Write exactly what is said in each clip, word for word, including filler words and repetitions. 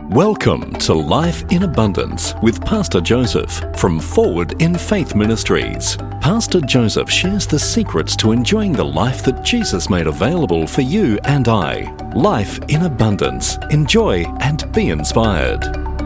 Welcome to Life in Abundance with Pastor Joseph from Forward in Faith Ministries. Pastor Joseph shares the secrets to enjoying the life that Jesus made available for you and I. Life in Abundance. Enjoy and be inspired.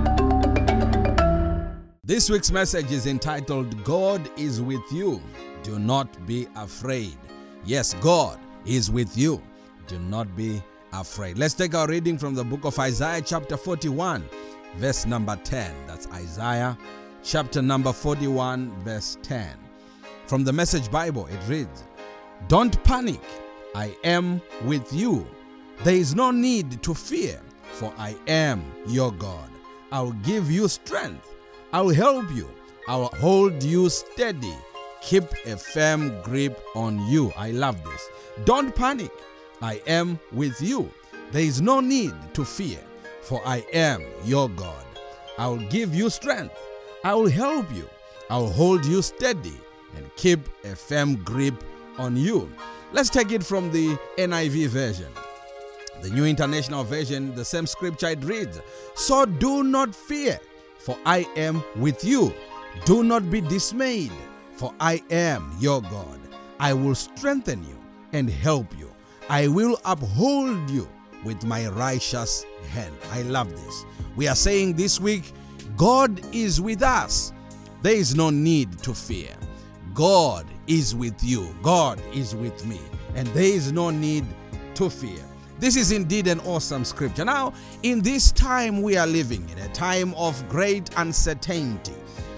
This week's message is entitled, God is with you. Do not be afraid. Yes, God is with you. Do not be afraid. Let's take our reading from the book of Isaiah chapter forty-one, verse number ten. That's Isaiah chapter number forty-one, verse ten. From the Message Bible, it reads, Don't panic, I am with you. There is no need to fear, for I am your God. I'll give you strength. I'll help you. I'll hold you steady. Keep a firm grip on you. I love this. Don't panic. I am with you. There is no need to fear, for I am your God. I will give you strength. I will help you. I will hold you steady and keep a firm grip on you. Let's take it from the N I V version. The New International Version, the same scripture, it reads, So do not fear, for I am with you. Do not be dismayed, for I am your God. I will strengthen you and help you. I will uphold you with my righteous hand. I love this. We are saying this week, God is with us. There is no need to fear. God is with you. God is with me. And there is no need to fear. This is indeed an awesome scripture. Now, in this time we are living, in a time of great uncertainty,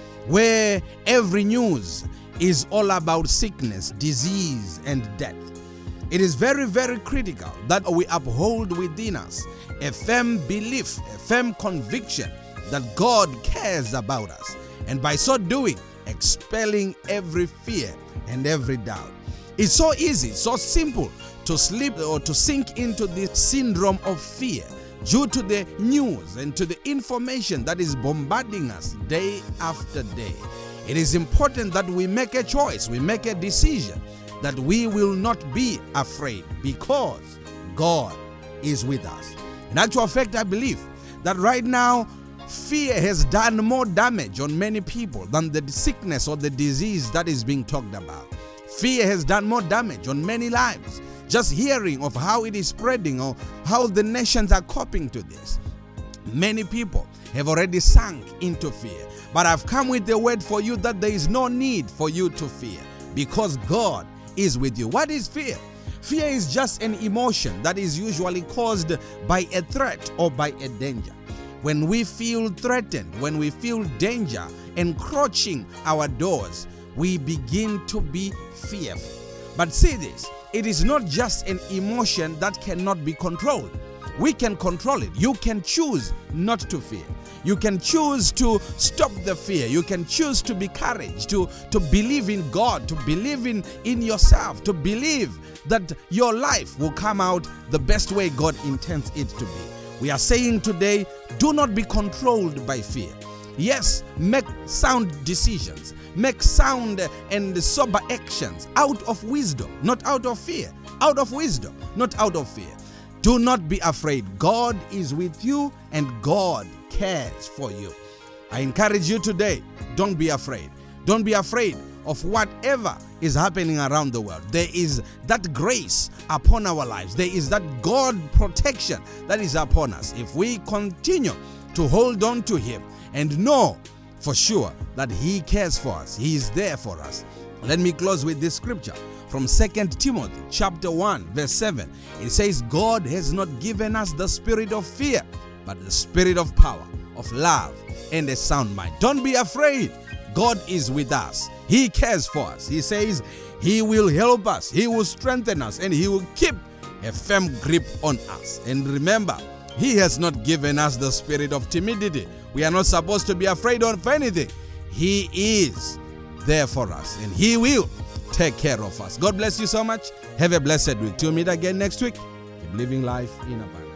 where every news is all about sickness, disease, and death. It is very, very critical that we uphold within us a firm belief, a firm conviction that God cares about us, and by so doing, expelling every fear and every doubt. It's so easy, so simple to slip or to sink into the syndrome of fear due to the news and to the information that is bombarding us day after day. It is important that we make a choice, we make a decision that we will not be afraid because God is with us. In actual fact, I believe that right now, fear has done more damage on many people than the sickness or the disease that is being talked about. Fear has done more damage on many lives. Just hearing of how it is spreading or how the nations are coping to this. Many people have already sunk into fear. But I've come with the word for you that there is no need for you to fear because God is with you. What is fear? Fear is just an emotion that is usually caused by a threat or by a danger. When we feel threatened, when we feel danger encroaching our doors, we begin to be fearful. But see this, it is not just an emotion that cannot be controlled. We can control it. You can choose not to fear. You can choose to stop the fear. You can choose to be courage, to, to believe in God, to believe in, in yourself, to believe that your life will come out the best way God intends it to be. We are saying today, do not be controlled by fear. Yes, make sound decisions. Make sound and sober actions out of wisdom, not out of fear. Out of wisdom, not out of fear. Do not be afraid. God is with you and God cares for you. I encourage you today, don't be afraid. Don't be afraid of whatever is happening around the world. There is that grace upon our lives. There is that God protection that is upon us. If we continue to hold on to Him and know for sure that He cares for us, He is there for us. Let me close with this scripture from Second Timothy chapter one, verse seven. It says, God has not given us the spirit of fear, but the spirit of power, of love, and a sound mind. Don't be afraid. God is with us. He cares for us. He says He will help us. He will strengthen us, and He will keep a firm grip on us. And remember, He has not given us the spirit of timidity. We are not supposed to be afraid of anything. He is there for us, and He will take care of us. God bless you so much. Have a blessed week. Till we meet again next week. Keep living life in abundance.